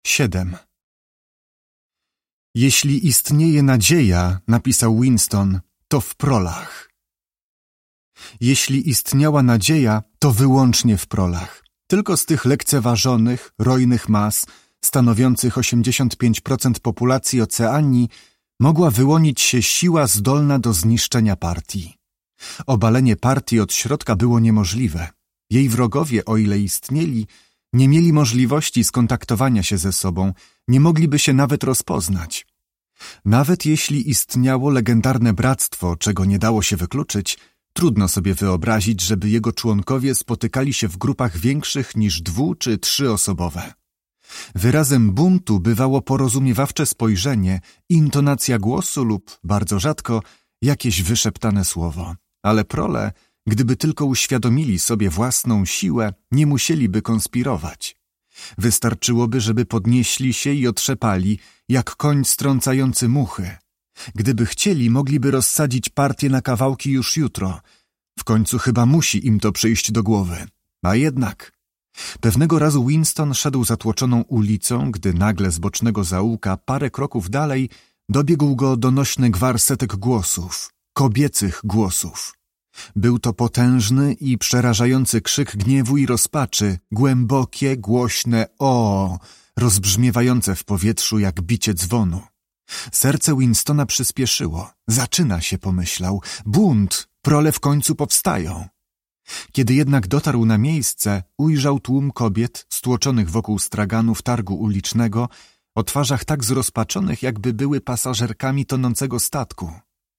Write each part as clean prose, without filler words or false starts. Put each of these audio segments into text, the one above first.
7. Jeśli istnieje nadzieja, napisał Winston, to w prolach. Jeśli istniała nadzieja, to wyłącznie w prolach. Tylko z tych lekceważonych, rojnych mas, stanowiących 85% populacji Oceanii, mogła wyłonić się siła zdolna do zniszczenia partii. Obalenie partii od środka było niemożliwe. Jej wrogowie, o ile istnieli, nie mieli możliwości skontaktowania się ze sobą, nie mogliby się nawet rozpoznać. Nawet jeśli istniało legendarne bractwo, czego nie dało się wykluczyć, trudno sobie wyobrazić, żeby jego członkowie spotykali się w grupach większych niż 2- czy 3-osobowe. Wyrazem buntu bywało porozumiewawcze spojrzenie, intonacja głosu lub, bardzo rzadko, jakieś wyszeptane słowo. Ale prole, gdyby tylko uświadomili sobie własną siłę, nie musieliby konspirować. Wystarczyłoby, żeby podnieśli się i otrzepali, jak koń strącający muchy. Gdyby chcieli, mogliby rozsadzić partię na kawałki już jutro. W końcu chyba musi im to przyjść do głowy. A jednak... Pewnego razu Winston szedł zatłoczoną ulicą, gdy nagle z bocznego zaułka parę kroków dalej dobiegł go donośny gwar setek głosów, kobiecych głosów. Był to potężny i przerażający krzyk gniewu i rozpaczy, głębokie, głośne „o”, rozbrzmiewające w powietrzu jak bicie dzwonu. Serce Winstona przyspieszyło. Zaczyna się, pomyślał. Bunt, prole w końcu powstają. Kiedy jednak dotarł na miejsce, ujrzał tłum kobiet stłoczonych wokół straganów targu ulicznego, o twarzach tak zrozpaczonych, jakby były pasażerkami tonącego statku.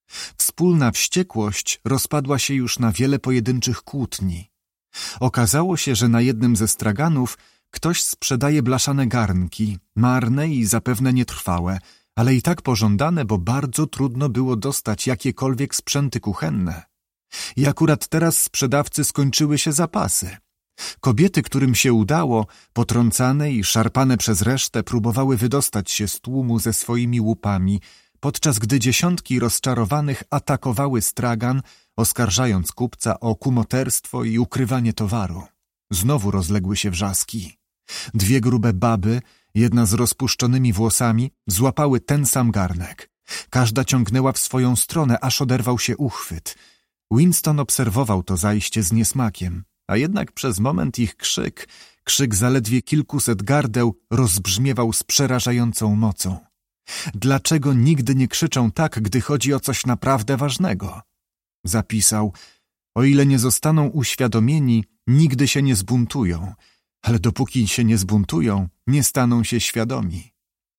Wspólna wściekłość rozpadła się już na wiele pojedynczych kłótni. Okazało się, że na jednym ze straganów ktoś sprzedaje blaszane garnki, marne i zapewne nietrwałe, ale i tak pożądane, bo bardzo trudno było dostać jakiekolwiek sprzęty kuchenne. I akurat teraz sprzedawcy skończyły się zapasy. Kobiety, którym się udało, potrącane i szarpane przez resztę, próbowały wydostać się z tłumu ze swoimi łupami, podczas gdy dziesiątki rozczarowanych atakowały stragan, oskarżając kupca o kumoterstwo i ukrywanie towaru. Znowu rozległy się wrzaski. 2 grube baby, jedna z rozpuszczonymi włosami, złapały ten sam garnek. Każda ciągnęła w swoją stronę, aż oderwał się uchwyt. Winston obserwował to zajście z niesmakiem, a jednak przez moment ich krzyk zaledwie kilkuset gardeł rozbrzmiewał z przerażającą mocą. Dlaczego nigdy nie krzyczą tak, gdy chodzi o coś naprawdę ważnego? Zapisał, o ile nie zostaną uświadomieni, nigdy się nie zbuntują, ale dopóki się nie zbuntują, nie staną się świadomi.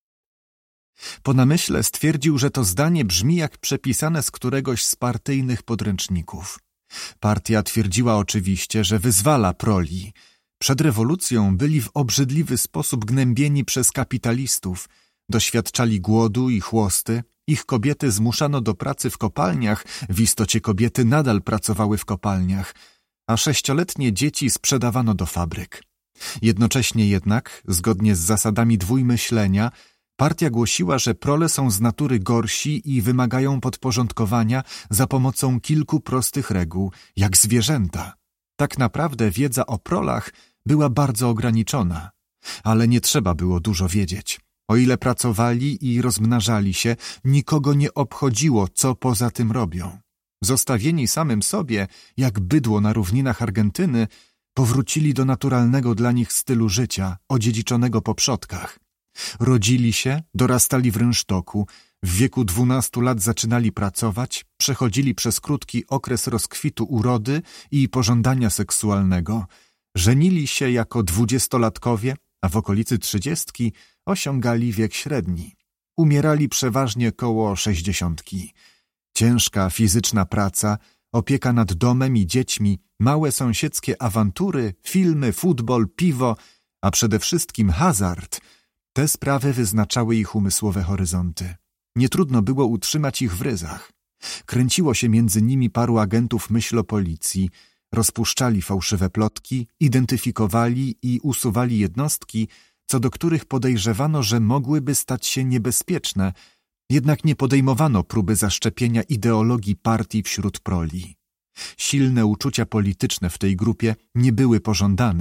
Po namyśle stwierdził, że to zdanie brzmi jak przepisane z któregoś z partyjnych podręczników. Partia twierdziła oczywiście, że wyzwala proli. Przed rewolucją byli w obrzydliwy sposób gnębieni przez kapitalistów, doświadczali głodu i chłosty, ich kobiety zmuszano do pracy w kopalniach, w istocie kobiety nadal pracowały w kopalniach, a 6-letnie dzieci sprzedawano do fabryk. Jednocześnie jednak, zgodnie z zasadami dwójmyślenia, partia głosiła, że prole są z natury gorsi i wymagają podporządkowania za pomocą kilku prostych reguł, jak zwierzęta. Tak naprawdę wiedza o prolach była bardzo ograniczona, ale nie trzeba było dużo wiedzieć. O ile pracowali i rozmnażali się, nikogo nie obchodziło, co poza tym robią. Zostawieni samym sobie, jak bydło na równinach Argentyny, powrócili do naturalnego dla nich stylu życia, odziedziczonego po przodkach. Rodzili się, dorastali w rynsztoku, w wieku 12 lat zaczynali pracować, przechodzili przez krótki okres rozkwitu urody i pożądania seksualnego, żenili się jako 20-latkowie, a w okolicy 30 osiągali wiek średni. Umierali przeważnie koło 60. Ciężka fizyczna praca, opieka nad domem i dziećmi, małe sąsiedzkie awantury, filmy, futbol, piwo, a przede wszystkim hazard. Te sprawy wyznaczały ich umysłowe horyzonty. Nietrudno było utrzymać ich w ryzach. Kręciło się między nimi paru agentów myślopolicji, rozpuszczali fałszywe plotki, identyfikowali i usuwali jednostki, co do których podejrzewano, że mogłyby stać się niebezpieczne, jednak nie podejmowano próby zaszczepienia ideologii partii wśród proli. Silne uczucia polityczne w tej grupie nie były pożądane.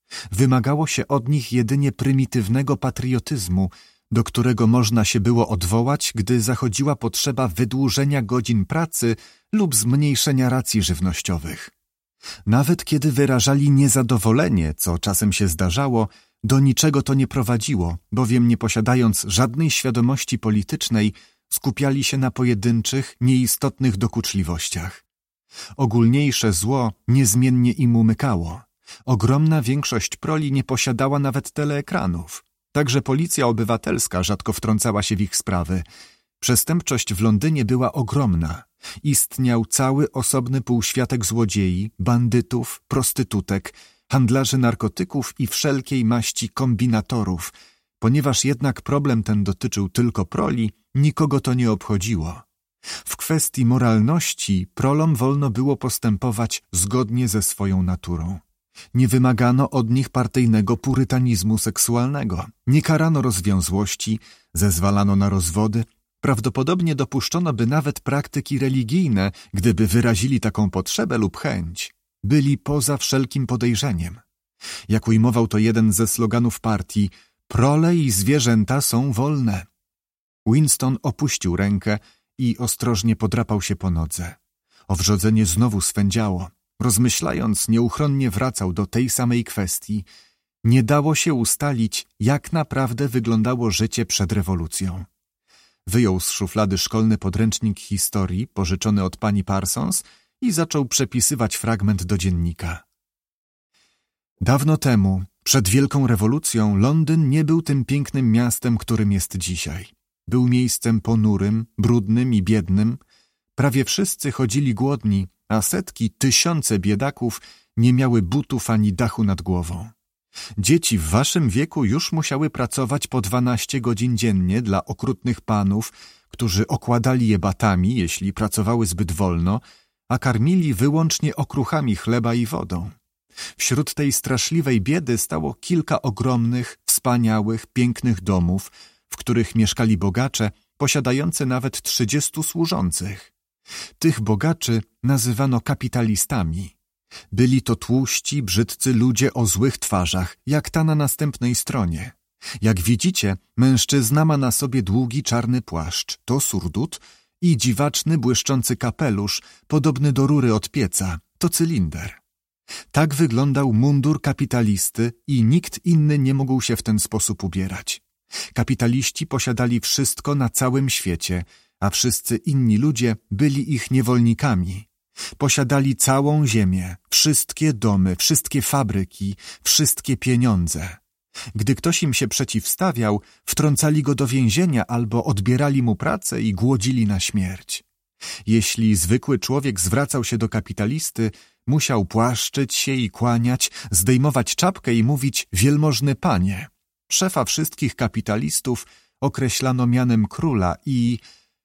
Wymagało się od nich jedynie prymitywnego patriotyzmu, do którego można się było odwołać, gdy zachodziła potrzeba wydłużenia godzin pracy lub zmniejszenia racji żywnościowych. Nawet kiedy wyrażali niezadowolenie, co czasem się zdarzało, do niczego to nie prowadziło, bowiem nie posiadając żadnej świadomości politycznej, skupiali się na pojedynczych, nieistotnych dokuczliwościach. Ogólniejsze zło niezmiennie im umykało. Ogromna większość proli nie posiadała nawet teleekranów. Także policja obywatelska rzadko wtrącała się w ich sprawy. Przestępczość w Londynie była ogromna. Istniał cały osobny półświatek złodziei, bandytów, prostytutek, handlarzy narkotyków i wszelkiej maści kombinatorów. Ponieważ jednak problem ten dotyczył tylko proli, nikogo to nie obchodziło. W kwestii moralności prolom wolno było postępować zgodnie ze swoją naturą. Nie wymagano od nich partyjnego purytanizmu seksualnego, nie karano rozwiązłości, zezwalano na rozwody. Prawdopodobnie dopuszczono by nawet praktyki religijne, gdyby wyrazili taką potrzebę lub chęć. Byli poza wszelkim podejrzeniem. Jak ujmował to jeden ze sloganów partii, prole i zwierzęta są wolne. Winston opuścił rękę i ostrożnie podrapał się po nodze. Owrzodzenie znowu swędziało. Rozmyślając, nieuchronnie wracał do tej samej kwestii. Nie dało się ustalić, jak naprawdę wyglądało życie przed rewolucją. Wyjął z szuflady szkolny podręcznik historii pożyczony od pani Parsons i zaczął przepisywać fragment do dziennika. Dawno temu, przed wielką rewolucją, Londyn nie był tym pięknym miastem, którym jest dzisiaj. Był miejscem ponurym, brudnym i biednym. Prawie wszyscy chodzili głodni, a setki, tysiące biedaków nie miały butów ani dachu nad głową. Dzieci w waszym wieku już musiały pracować po 12 godzin dziennie dla okrutnych panów, którzy okładali je batami, jeśli pracowały zbyt wolno, a karmili wyłącznie okruchami chleba i wodą. Wśród tej straszliwej biedy stało kilka ogromnych, wspaniałych, pięknych domów, w których mieszkali bogacze, posiadający nawet 30 służących. Tych bogaczy nazywano kapitalistami. Byli to tłuści, brzydcy ludzie o złych twarzach, jak ta na następnej stronie. Jak widzicie, mężczyzna ma na sobie długi czarny płaszcz, to surdut, i dziwaczny, błyszczący kapelusz, podobny do rury od pieca, to cylinder. Tak wyglądał mundur kapitalisty i nikt inny nie mógł się w ten sposób ubierać. Kapitaliści posiadali wszystko na całym świecie, a wszyscy inni ludzie byli ich niewolnikami. Posiadali całą ziemię, wszystkie domy, wszystkie fabryki, wszystkie pieniądze. Gdy ktoś im się przeciwstawiał, wtrącali go do więzienia albo odbierali mu pracę i głodzili na śmierć. Jeśli zwykły człowiek zwracał się do kapitalisty, musiał płaszczyć się i kłaniać, zdejmować czapkę i mówić: wielmożny panie. Szefa wszystkich kapitalistów określano mianem króla i...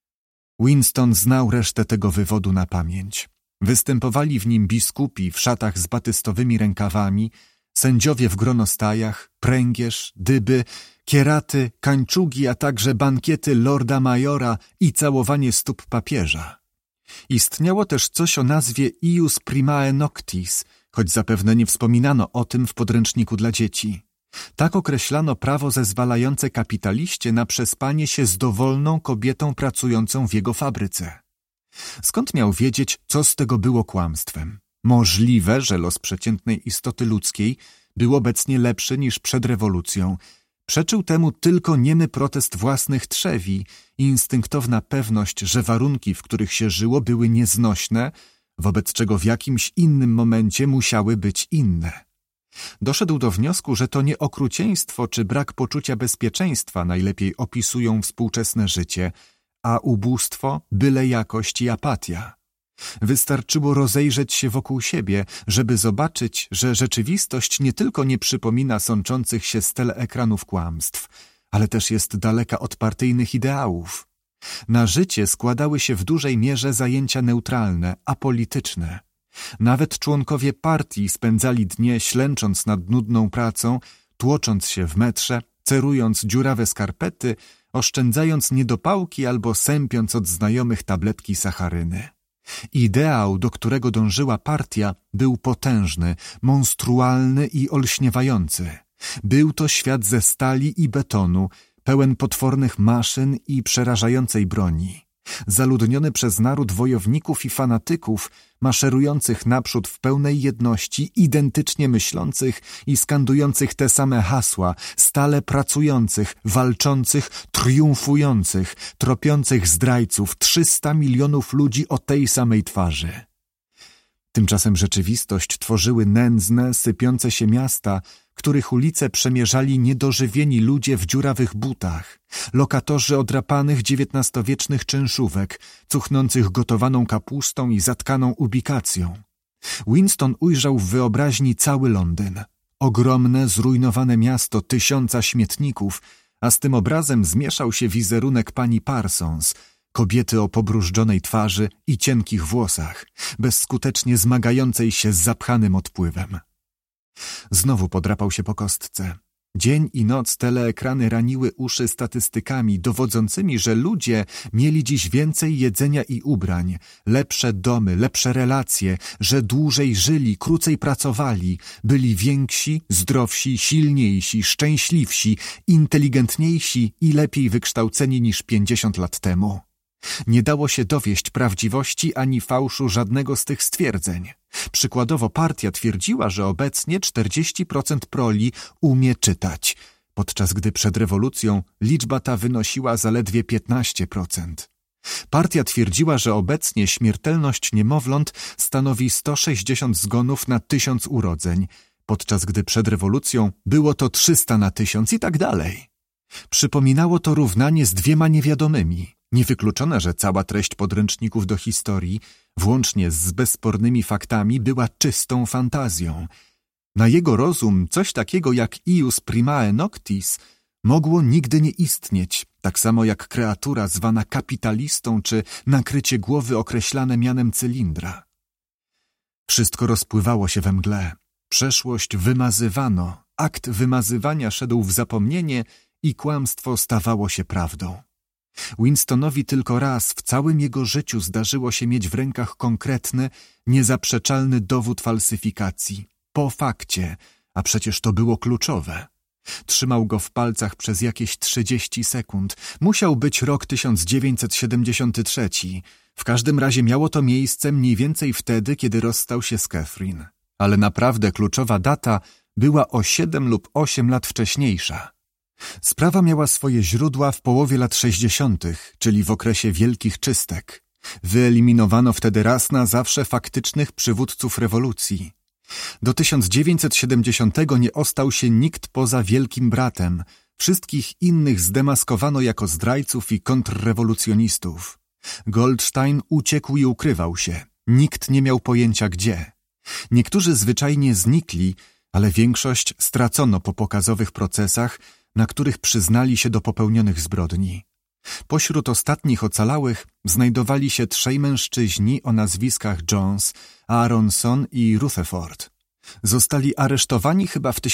Winston znał resztę tego wywodu na pamięć. Występowali w nim biskupi w szatach z batystowymi rękawami, sędziowie w gronostajach, pręgierz, dyby, kieraty, kańczugi, a także bankiety lorda majora i całowanie stóp papieża. Istniało też coś o nazwie ius primae noctis, choć zapewne nie wspominano o tym w podręczniku dla dzieci. Tak określano prawo zezwalające kapitaliście na przespanie się z dowolną kobietą pracującą w jego fabryce. Skąd miał wiedzieć, co z tego było kłamstwem? Możliwe, że los przeciętnej istoty ludzkiej był obecnie lepszy niż przed rewolucją. Przeczył temu tylko niemy protest własnych trzewi i instynktowna pewność, że warunki, w których się żyło, były nieznośne, wobec czego w jakimś innym momencie musiały być inne. Doszedł do wniosku, że to nie okrucieństwo czy brak poczucia bezpieczeństwa najlepiej opisują współczesne życie, a ubóstwo, byle jakość i apatia. Wystarczyło rozejrzeć się wokół siebie, żeby zobaczyć, że rzeczywistość nie tylko nie przypomina sączących się z teleekranów kłamstw, ale też jest daleka od partyjnych ideałów. Na życie składały się w dużej mierze zajęcia neutralne, apolityczne. Nawet członkowie partii spędzali dnie ślęcząc nad nudną pracą, tłocząc się w metrze, cerując dziurawe skarpety, oszczędzając niedopałki albo sępiąc od znajomych tabletki sacharyny. Ideał, do którego dążyła partia, był potężny, monstrualny i olśniewający. Był to świat ze stali i betonu, pełen potwornych maszyn i przerażającej broni. Zaludniony przez naród wojowników i fanatyków, maszerujących naprzód w pełnej jedności, identycznie myślących i skandujących te same hasła, stale pracujących, walczących, triumfujących, tropiących zdrajców, 300 milionów ludzi o tej samej twarzy. Tymczasem rzeczywistość tworzyły nędzne, sypiące się miasta, których ulice przemierzali niedożywieni ludzie w dziurawych butach, lokatorzy odrapanych XIX-wiecznych czynszówek, cuchnących gotowaną kapustą i zatkaną ubikacją. Winston ujrzał w wyobraźni cały Londyn. Ogromne, zrujnowane miasto 1000 śmietników, a z tym obrazem zmieszał się wizerunek pani Parsons, kobiety o pobrużdżonej twarzy i cienkich włosach, bezskutecznie zmagającej się z zapchanym odpływem. Znowu podrapał się po kostce. Dzień i noc teleekrany raniły uszy statystykami dowodzącymi, że ludzie mieli dziś więcej jedzenia i ubrań, lepsze domy, lepsze relacje, że dłużej żyli, krócej pracowali, byli więksi, zdrowsi, silniejsi, szczęśliwsi, inteligentniejsi i lepiej wykształceni niż 50 lat temu. Nie dało się dowieść prawdziwości ani fałszu żadnego z tych stwierdzeń. Przykładowo partia twierdziła, że obecnie 40% proli umie czytać, podczas gdy przed rewolucją liczba ta wynosiła zaledwie 15%. Partia twierdziła, że obecnie śmiertelność niemowląt stanowi 160 zgonów na 1000 urodzeń, podczas gdy przed rewolucją było to 300 na 1000 i tak dalej. Przypominało to równanie z 2 niewiadomymi. Niewykluczone, że cała treść podręczników do historii, włącznie z bezspornymi faktami, była czystą fantazją. Na jego rozum coś takiego jak ius primae noctis mogło nigdy nie istnieć, tak samo jak kreatura zwana kapitalistą czy nakrycie głowy określane mianem cylindra. Wszystko rozpływało się we mgle. Przeszłość wymazywano, akt wymazywania szedł w zapomnienie i kłamstwo stawało się prawdą. Winstonowi tylko raz w całym jego życiu zdarzyło się mieć w rękach konkretny, niezaprzeczalny dowód falsyfikacji. Po fakcie, a przecież to było kluczowe. Trzymał go w palcach przez jakieś 30 sekund. Musiał być rok 1973. W każdym razie miało to miejsce mniej więcej wtedy, kiedy rozstał się z Catherine. Ale naprawdę kluczowa data była o 7 lub 8 lat wcześniejsza. Sprawa miała swoje źródła w połowie lat 60., czyli w okresie wielkich czystek. Wyeliminowano wtedy raz na zawsze faktycznych przywódców rewolucji. Do 1970 nie ostał się nikt poza Wielkim Bratem. Wszystkich innych zdemaskowano jako zdrajców i kontrrewolucjonistów. Goldstein uciekł i ukrywał się. Nikt nie miał pojęcia gdzie. Niektórzy zwyczajnie znikli, ale większość stracono po pokazowych procesach, na których przyznali się do popełnionych zbrodni. Pośród ostatnich ocalałych znajdowali się 3 mężczyźni o nazwiskach Jones, Aronson i Rutherford. Zostali aresztowani chyba w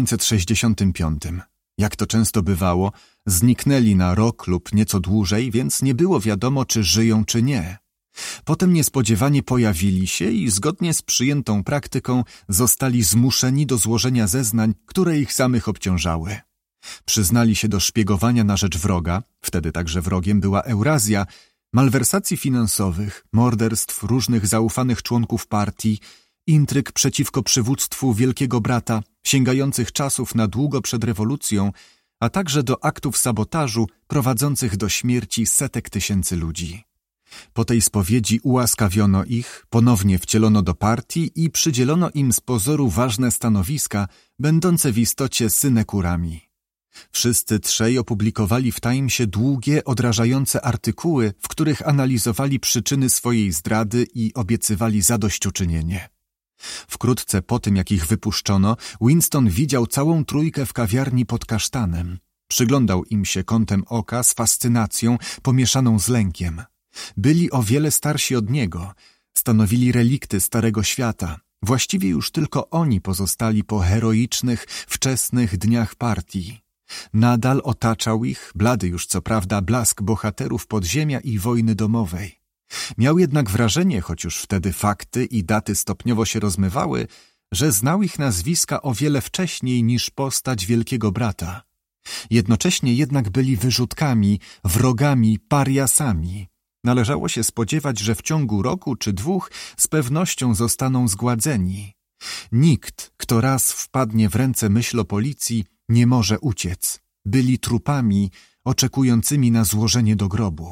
1965. Jak to często bywało, zniknęli na rok lub nieco dłużej, więc nie było wiadomo, czy żyją, czy nie. Potem niespodziewanie pojawili się i zgodnie z przyjętą praktyką zostali zmuszeni do złożenia zeznań, które ich samych obciążały. Przyznali się do szpiegowania na rzecz wroga, wtedy także wrogiem była Eurazja, malwersacji finansowych, morderstw różnych zaufanych członków partii, intryg przeciwko przywództwu Wielkiego Brata, sięgających czasów na długo przed rewolucją, a także do aktów sabotażu prowadzących do śmierci setek tysięcy ludzi. Po tej spowiedzi ułaskawiono ich, ponownie wcielono do partii i przydzielono im z pozoru ważne stanowiska, będące w istocie synekurami. Wszyscy 3 opublikowali w Timesie długie, odrażające artykuły, w których analizowali przyczyny swojej zdrady i obiecywali zadośćuczynienie. Wkrótce po tym, jak ich wypuszczono, Winston widział całą trójkę w kawiarni pod kasztanem. Przyglądał im się kątem oka z fascynacją pomieszaną z lękiem. Byli o wiele starsi od niego, stanowili relikty Starego Świata. Właściwie już tylko oni pozostali po heroicznych, wczesnych dniach partii. Nadal otaczał ich, blady już co prawda, blask bohaterów podziemia i wojny domowej. Miał jednak wrażenie, choć już wtedy fakty i daty stopniowo się rozmywały, że znał ich nazwiska o wiele wcześniej niż postać Wielkiego Brata. Jednocześnie jednak byli wyrzutkami, wrogami, pariasami. Należało się spodziewać, że w ciągu roku czy 2 z pewnością zostaną zgładzeni. Nikt, kto raz wpadnie w ręce myśl o policji, nie może uciec. Byli trupami oczekującymi na złożenie do grobu.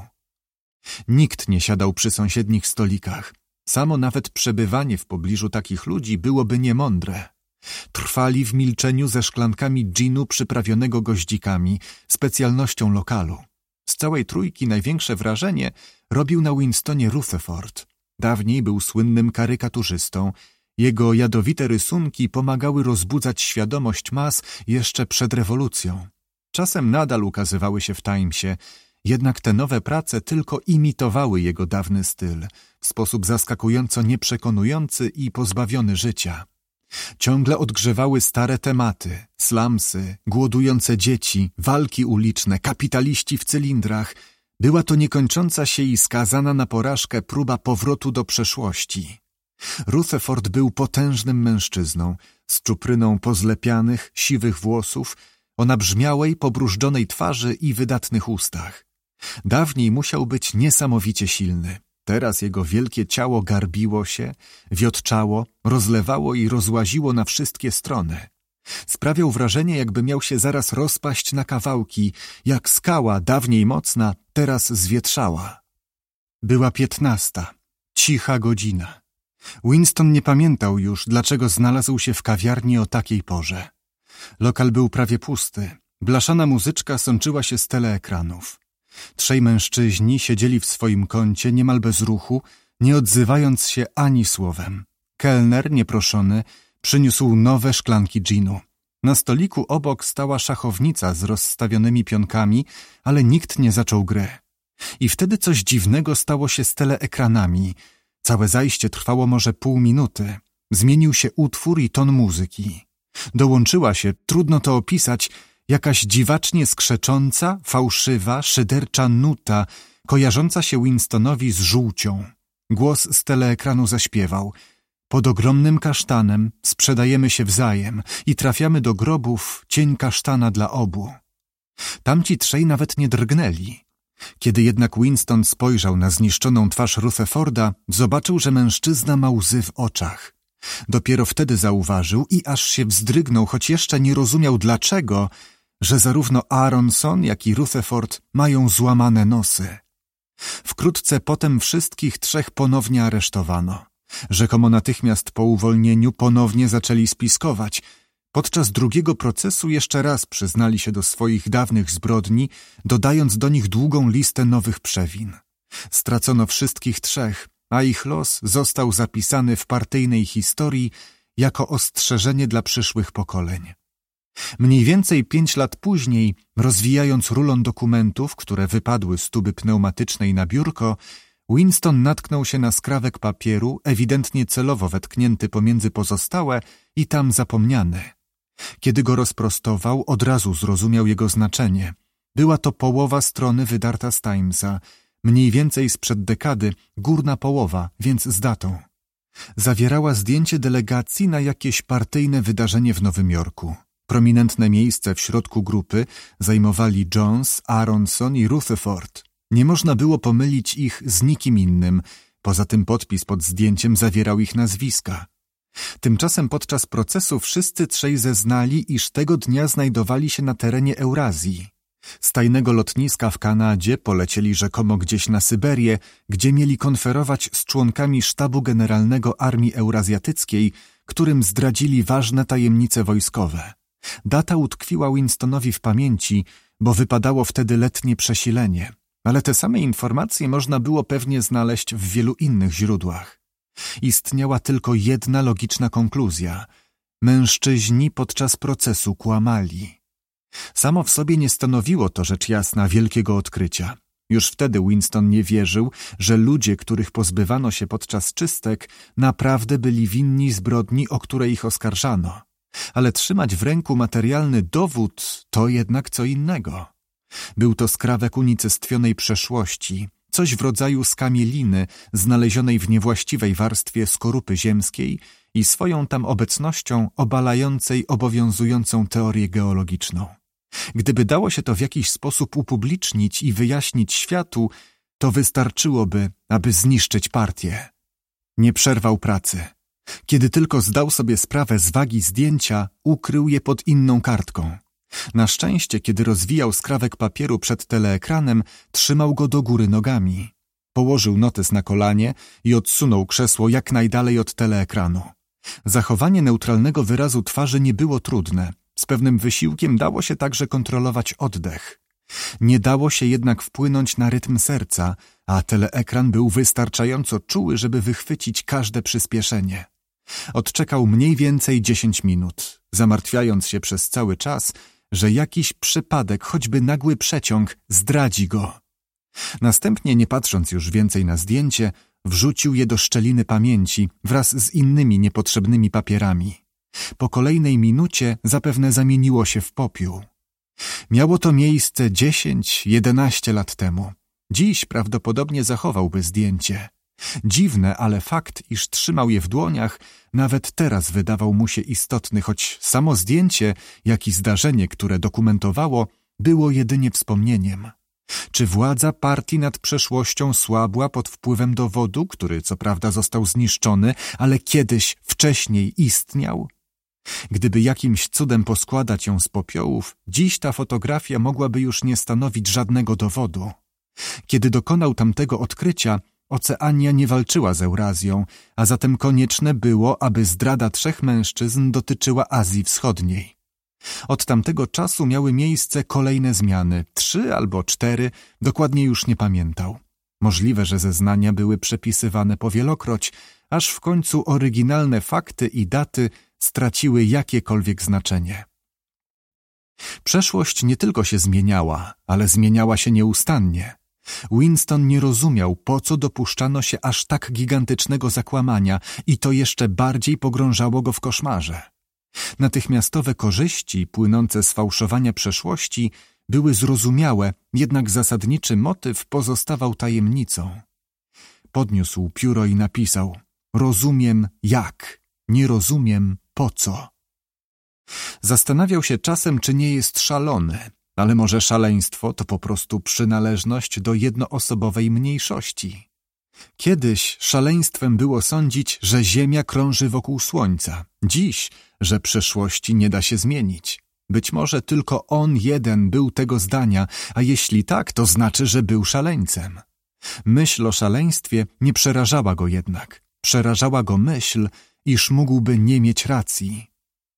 Nikt nie siadał przy sąsiednich stolikach. Samo nawet przebywanie w pobliżu takich ludzi byłoby niemądre. Trwali w milczeniu ze szklankami dżinu przyprawionego goździkami, specjalnością lokalu. Z całej trójki największe wrażenie robił na Winstonie Rutherford. Dawniej był słynnym karykaturzystą. Jego jadowite rysunki pomagały rozbudzać świadomość mas jeszcze przed rewolucją. Czasem nadal ukazywały się w Timesie, jednak te nowe prace tylko imitowały jego dawny styl, w sposób zaskakująco nieprzekonujący i pozbawiony życia. Ciągle odgrzewały stare tematy, slumsy, głodujące dzieci, walki uliczne, kapitaliści w cylindrach. Była to niekończąca się i skazana na porażkę próba powrotu do przeszłości. Rutherford był potężnym mężczyzną, z czupryną pozlepianych, siwych włosów, o nabrzmiałej, pobrużdżonej twarzy i wydatnych ustach. Dawniej musiał być niesamowicie silny. Teraz jego wielkie ciało garbiło się, wiotczało, rozlewało i rozłaziło na wszystkie strony. Sprawiał wrażenie, jakby miał się zaraz rozpaść na kawałki, jak skała, dawniej mocna, teraz zwietrzała. Była 15. Cicha godzina. Winston nie pamiętał już, dlaczego znalazł się w kawiarni o takiej porze. Lokal był prawie pusty. Blaszana muzyczka sączyła się z teleekranów. 3 mężczyźni siedzieli w swoim kącie niemal bez ruchu, nie odzywając się ani słowem. Kelner, nieproszony, przyniósł nowe szklanki dżinu. Na stoliku obok stała szachownica z rozstawionymi pionkami, ale nikt nie zaczął gry. I wtedy coś dziwnego stało się z teleekranami. Całe zajście trwało może pół minuty. Zmienił się utwór i ton muzyki. Dołączyła się, trudno to opisać, jakaś dziwacznie skrzecząca, fałszywa, szydercza nuta, kojarząca się Winstonowi z żółcią. Głos z teleekranu zaśpiewał: pod ogromnym kasztanem sprzedajemy się wzajem i trafiamy do grobów cień kasztana dla obu. Tamci 3 nawet nie drgnęli. Kiedy jednak Winston spojrzał na zniszczoną twarz Rutherforda, zobaczył, że mężczyzna ma łzy w oczach. Dopiero wtedy zauważył i aż się wzdrygnął, choć jeszcze nie rozumiał dlaczego, że zarówno Aronson, jak i Rutherford mają złamane nosy. Wkrótce potem wszystkich 3 ponownie aresztowano. Rzekomo natychmiast po uwolnieniu ponownie zaczęli spiskować. Podczas drugiego procesu jeszcze raz przyznali się do swoich dawnych zbrodni, dodając do nich długą listę nowych przewin. Stracono wszystkich 3, a ich los został zapisany w partyjnej historii jako ostrzeżenie dla przyszłych pokoleń. Mniej więcej 5 lat później, rozwijając rulon dokumentów, które wypadły z tuby pneumatycznej na biurko, Winston natknął się na skrawek papieru, ewidentnie celowo wetknięty pomiędzy pozostałe i tam zapomniany. Kiedy go rozprostował, od razu zrozumiał jego znaczenie. Była to połowa strony wydarta z Timesa, mniej więcej sprzed dekady, górna połowa, więc z datą. Zawierała zdjęcie delegacji na jakieś partyjne wydarzenie w Nowym Jorku. Prominentne miejsce w środku grupy zajmowali Jones, Aronson i Rutherford. Nie można było pomylić ich z nikim innym, poza tym podpis pod zdjęciem zawierał ich nazwiska. Tymczasem podczas procesu wszyscy 3 zeznali, iż tego dnia znajdowali się na terenie Eurazji. Z tajnego lotniska w Kanadzie polecieli rzekomo gdzieś na Syberię, gdzie mieli konferować z członkami sztabu generalnego Armii Eurazjatyckiej, którym zdradzili ważne tajemnice wojskowe. Data utkwiła Winstonowi w pamięci, bo wypadało wtedy letnie przesilenie, ale te same informacje można było pewnie znaleźć w wielu innych źródłach. Istniała tylko jedna logiczna konkluzja. Mężczyźni podczas procesu kłamali. Samo w sobie nie stanowiło to rzecz jasna wielkiego odkrycia. Już wtedy Winston nie wierzył, że ludzie, których pozbywano się podczas czystek, naprawdę byli winni zbrodni, o której ich oskarżano. Ale trzymać w ręku materialny dowód to jednak co innego. Był to skrawek unicestwionej przeszłości, coś w rodzaju skamieliny znalezionej w niewłaściwej warstwie skorupy ziemskiej i swoją tam obecnością obalającej obowiązującą teorię geologiczną. Gdyby dało się to w jakiś sposób upublicznić i wyjaśnić światu, to wystarczyłoby, aby zniszczyć partię. Nie przerwał pracy. Kiedy tylko zdał sobie sprawę z wagi zdjęcia, ukrył je pod inną kartką. Na szczęście, kiedy rozwijał skrawek papieru przed teleekranem, trzymał go do góry nogami. Położył notes na kolanie i odsunął krzesło jak najdalej od teleekranu. Zachowanie neutralnego wyrazu twarzy nie było trudne. Z pewnym wysiłkiem dało się także kontrolować oddech. Nie dało się jednak wpłynąć na rytm serca, a teleekran był wystarczająco czuły, żeby wychwycić każde przyspieszenie. Odczekał mniej więcej 10 minut, zamartwiając się przez cały czas, że jakiś przypadek, choćby nagły przeciąg, zdradzi go. Następnie, nie patrząc już więcej na zdjęcie, wrzucił je do szczeliny pamięci wraz z innymi niepotrzebnymi papierami. Po kolejnej minucie zapewne zamieniło się w popiół. Miało to miejsce 10-11 lat temu. Dziś prawdopodobnie zachowałby zdjęcie. Dziwne, ale fakt, iż trzymał je w dłoniach, nawet teraz wydawał mu się istotny, choć samo zdjęcie, jak i zdarzenie, które dokumentowało, było jedynie wspomnieniem. Czy władza partii nad przeszłością słabła pod wpływem dowodu, który co prawda został zniszczony, ale kiedyś wcześniej istniał? Gdyby jakimś cudem poskładać ją z popiołów, dziś ta fotografia mogłaby już nie stanowić żadnego dowodu. Kiedy dokonał tamtego odkrycia, Oceania nie walczyła z Eurazją, a zatem konieczne było, aby zdrada 3 mężczyzn dotyczyła Azji Wschodniej. Od tamtego czasu miały miejsce kolejne zmiany, 3 albo 4, dokładnie już nie pamiętał. Możliwe, że zeznania były przepisywane powielokroć, aż w końcu oryginalne fakty i daty straciły jakiekolwiek znaczenie. Przeszłość nie tylko się zmieniała, ale zmieniała się nieustannie. Winston nie rozumiał, po co dopuszczano się aż tak gigantycznego zakłamania i to jeszcze bardziej pogrążało go w koszmarze. Natychmiastowe korzyści płynące z fałszowania przeszłości były zrozumiałe, jednak zasadniczy motyw pozostawał tajemnicą. Podniósł pióro i napisał: rozumiem jak, nie rozumiem po co. Zastanawiał się czasem, czy nie jest szalony, ale może szaleństwo to po prostu przynależność do jednoosobowej mniejszości. Kiedyś szaleństwem było sądzić, że Ziemia krąży wokół Słońca, dziś, że przeszłości nie da się zmienić. Być może tylko on jeden był tego zdania, a jeśli tak, to znaczy, że był szaleńcem. Myśl o szaleństwie nie przerażała go jednak. Przerażała go myśl, iż mógłby nie mieć racji.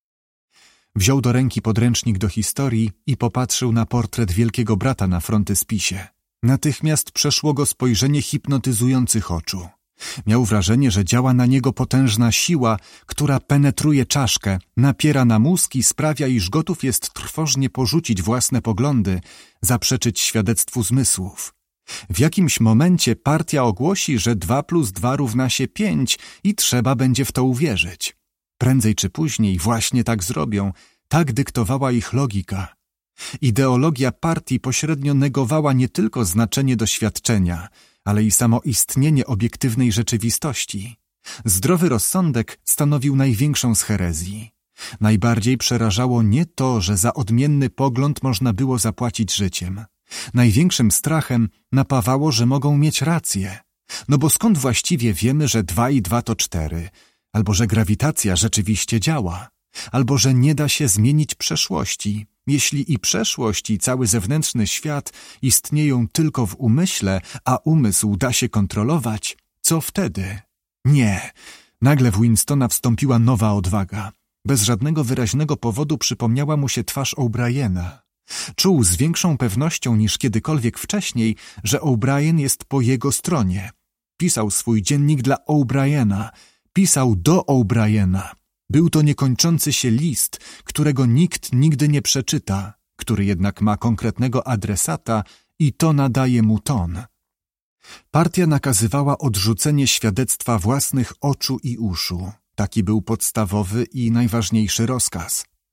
Wziął do ręki podręcznik do historii i popatrzył na portret Wielkiego Brata na frontyspisie. Natychmiast przeszło go spojrzenie hipnotyzujących oczu. Miał wrażenie, że działa na niego potężna siła, która penetruje czaszkę, napiera na mózg i sprawia, iż gotów jest trwożnie porzucić własne poglądy, zaprzeczyć świadectwu zmysłów. W jakimś momencie partia ogłosi, że 2 + 2 równa się 5 i trzeba będzie w to uwierzyć. Prędzej czy później właśnie tak zrobią, tak dyktowała ich logika. Ideologia partii pośrednio negowała nie tylko znaczenie doświadczenia, ale i samo istnienie obiektywnej rzeczywistości. Zdrowy rozsądek stanowił największą z herezji. Najbardziej przerażało nie to, że za odmienny pogląd można było zapłacić życiem. Największym strachem napawało, że mogą mieć rację. No bo skąd właściwie wiemy, że 2 i 2 to 4? Albo że grawitacja rzeczywiście działa? Albo że nie da się zmienić przeszłości? Jeśli i przeszłość, i cały zewnętrzny świat istnieją tylko w umyśle, a umysł da się kontrolować, co wtedy? Nie. Nagle w Winstona wstąpiła nowa odwaga. Bez żadnego wyraźnego powodu przypomniała mu się twarz O'Briena. Czuł z większą pewnością niż kiedykolwiek wcześniej, że O'Brien jest po jego stronie. Pisał swój dziennik dla O'Briena. Pisał do O'Briena. Był to niekończący się list, którego nikt nigdy nie przeczyta, który jednak ma konkretnego adresata i to nadaje mu ton. Partia nakazywała odrzucenie świadectwa własnych oczu i uszu. Taki był podstawowy i najważniejszy rozkaz.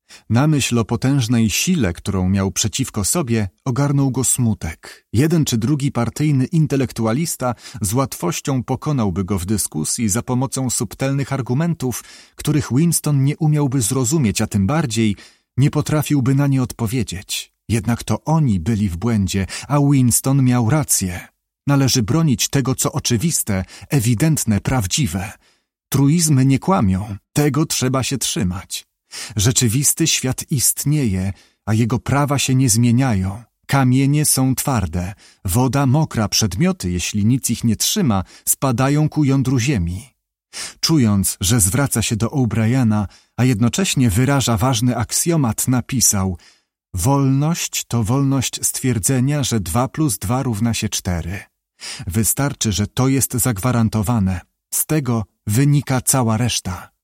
Na myśl o potężnej sile, którą miał przeciwko sobie, ogarnął go smutek. Jeden czy drugi partyjny intelektualista z łatwością pokonałby go w dyskusji za pomocą subtelnych argumentów, których Winston nie umiałby zrozumieć, a tym bardziej nie potrafiłby na nie odpowiedzieć. Jednak to oni byli w błędzie, a Winston miał rację. Należy bronić tego, co oczywiste, ewidentne, prawdziwe. Truizmy nie kłamią, tego trzeba się trzymać. Rzeczywisty świat istnieje, a jego prawa się nie zmieniają. Kamienie są twarde, woda mokra, przedmioty, jeśli nic ich nie trzyma, spadają ku jądru ziemi. Czując, że zwraca się do O'Briana, a jednocześnie wyraża ważny aksjomat, napisał: wolność to wolność stwierdzenia, że 2 + 2 równa się 4. Wystarczy, że to jest zagwarantowane. Z tego wynika cała reszta.